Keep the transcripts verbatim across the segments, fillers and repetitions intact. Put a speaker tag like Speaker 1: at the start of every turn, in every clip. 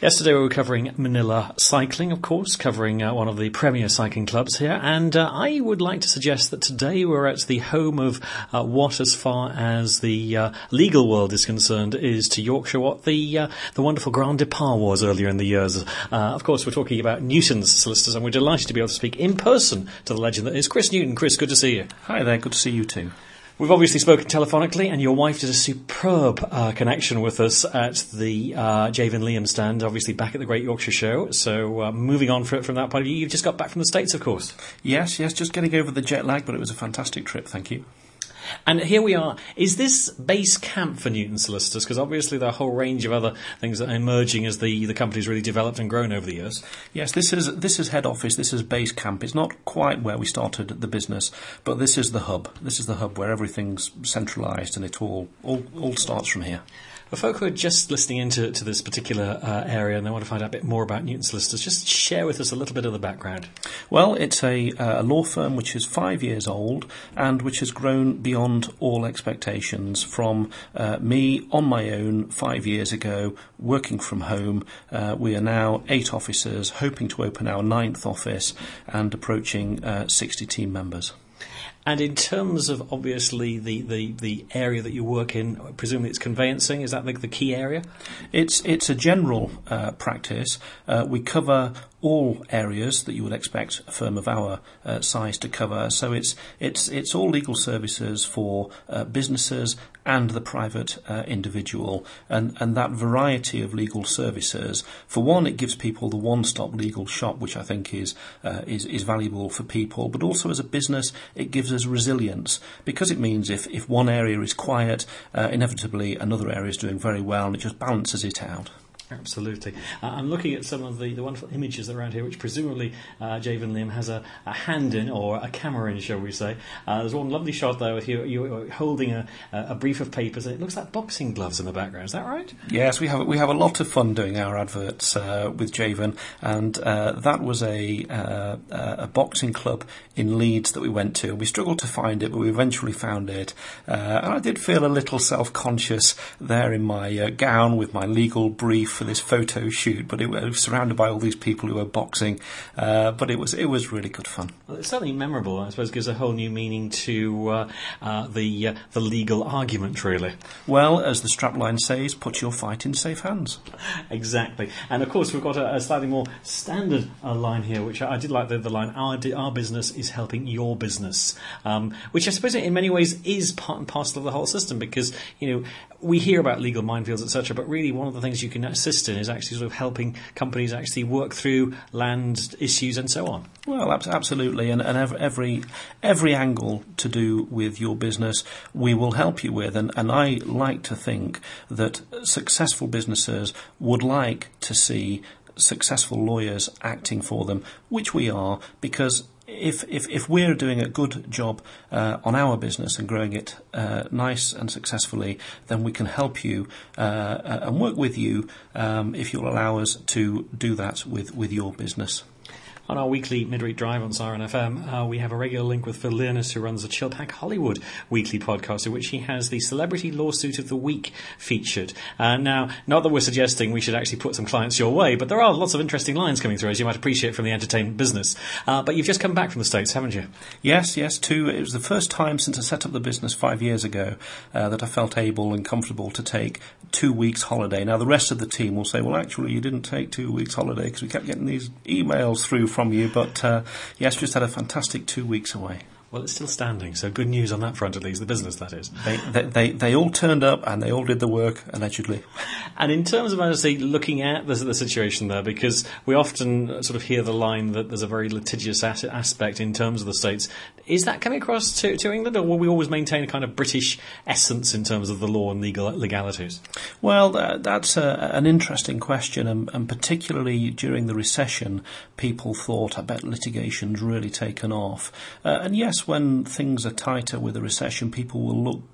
Speaker 1: Yesterday we were covering Manila cycling, of course, covering uh, one of the premier cycling clubs here, and uh, I would like to suggest that today we're at the home of uh, what, as far as the uh, legal world is concerned, is to Yorkshire what the uh, the wonderful Grand Depart was earlier in the years. Uh, of course, we're talking about Newton's solicitors, and we're delighted to be able to speak in person to the legend that is Chris Newton. Chris, good to see you.
Speaker 2: Hi there, good to see you too.
Speaker 1: We've obviously spoken telephonically, and your wife did a superb uh, connection with us at the uh, Javen Liam stand, obviously back at the Great Yorkshire Show. So uh, moving on from, from that point of view, you've just got back from the States, of course.
Speaker 2: Yes, yes, just getting over the jet lag, but it was a fantastic trip, thank you.
Speaker 1: And here we are. Is this base camp for Newton Solicitors? Because obviously there are a whole range of other things that are emerging as the, the company's really developed and grown over the years.
Speaker 2: Yes, this is this is head office, this is base camp. It's not quite where we started the business, but this is the hub. This is the hub where everything's centralised and it all, all, all starts from here.
Speaker 1: For folk who are just listening into to this particular uh, area and they want to find out a bit more about Newton Solicitors, just share with us a little bit of the background.
Speaker 2: Well, it's a, uh, a law firm which is five years old and which has grown beyond all expectations from uh, me on my own five years ago, working from home. Uh, we are now eight officers, hoping to open our ninth office and approaching uh, sixty team members.
Speaker 1: And in terms of, obviously, the, the, the area that you work in, presumably it's conveyancing, is that the, the key area?
Speaker 2: It's it's a general uh, practice. Uh, we cover all areas that you would expect a firm of our uh, size to cover. So it's it's it's all legal services for uh, businesses and the private uh, individual, and and that variety of legal services. For one, it gives people the one-stop legal shop, which I think is uh, is is valuable for people. But also as a business, it gives us resilience, because it means if if one area is quiet, uh, inevitably another area is doing very well, and it just balances it out.
Speaker 1: Absolutely. Uh, I'm looking at some of the, the wonderful images around here, which presumably uh, Javen Liam has a, a hand in, or a camera in, shall we say. Uh, there's one lovely shot there with you, you holding a, a brief of papers, and it looks like boxing gloves in the background. Is that right?
Speaker 2: Yes, we have we have a lot of fun doing our adverts uh, with Javen, and uh, that was a uh, a boxing club in Leeds that we went to. We struggled to find it, but we eventually found it, uh, and I did feel a little self-conscious there in my uh, gown with my legal brief for this photo shoot, but it was surrounded by all these people who were boxing, uh, but it was it was really good fun.
Speaker 1: Well, it's certainly memorable. I suppose gives a whole new meaning to uh, uh, the uh, the legal argument, really.
Speaker 2: Well, as the strapline says, put your fight in safe hands.
Speaker 1: Exactly. And of course we've got a, a slightly more standard uh, line here, which I, I did like the, the line, our, our business is helping your business, um, which I suppose in many ways is part and parcel of the whole system, because, you know, we hear about legal minefields, et cetera, but really one of the things you can assist in is actually sort of helping companies actually work through land issues and so on.
Speaker 2: Well, absolutely, and, and every every angle to do with your business we will help you with, and, and I like to think that successful businesses would like to see successful lawyers acting for them, which we are, because If, if if we're doing a good job uh, on our business and growing it uh, nice and successfully, then we can help you uh, and work with you um, if you'll allow us to do that with, with your business.
Speaker 1: On our weekly midweek drive on Siren F M, uh, we have a regular link with Phil Learness, who runs the Chilpack Hollywood weekly podcast, in which he has the Celebrity Lawsuit of the Week featured. Uh, now, not that we're suggesting we should actually put some clients your way, but there are lots of interesting lines coming through, as you might appreciate, from the entertainment business. Uh, but you've just come back from the States, haven't you?
Speaker 2: Yes, yes, too. It was the first time since I set up the business five years ago uh, that I felt able and comfortable to take two weeks holiday. Now, the rest of the team will say, well, actually, you didn't take two weeks holiday, because we kept getting these emails through from you, but uh, yes, just had a fantastic two weeks away.
Speaker 1: Well, it's still standing, so good news on that front, at least, the business, that is.
Speaker 2: They, they, they, they all turned up and they all did the work, allegedly.
Speaker 1: And in terms of, honestly, looking at the, the situation there, because we often sort of hear the line that there's a very litigious as- aspect in terms of the States, is that coming across to, to England, or will we always maintain a kind of British essence in terms of the law and legal legalities?
Speaker 2: Well, that, that's a, an interesting question, and, and particularly during the recession, people thought, I bet litigation's really taken off. Uh, and yes, when things are tighter with a recession, people will look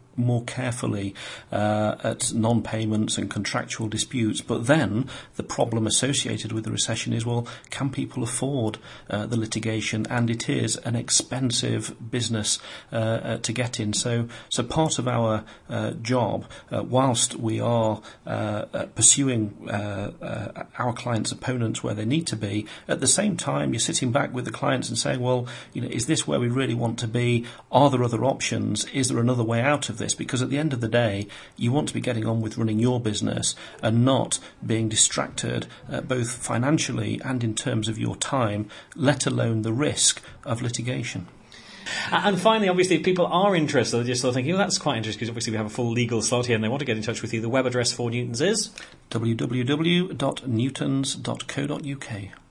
Speaker 2: more carefully uh, at non-payments and contractual disputes. But then the problem associated with the recession is, well, can people afford uh, the litigation? And it is an expensive business uh, uh, to get in. So, so part of our uh, job, uh, whilst we are uh, uh, pursuing uh, uh, our clients' opponents where they need to be, at the same time you're sitting back with the clients and saying, well, you know, is this where we really want to be? Are there other options? Is there another way out of this? Because at the end of the day, you want to be getting on with running your business and not being distracted uh, both financially and in terms of your time, let alone the risk of litigation.
Speaker 1: And finally, obviously, if people are interested, they're just sort of thinking, oh, that's quite interesting, because obviously we have a full legal slot here and they want to get in touch with you. The web address for Newtons is
Speaker 2: w w w dot newtons dot co dot u k.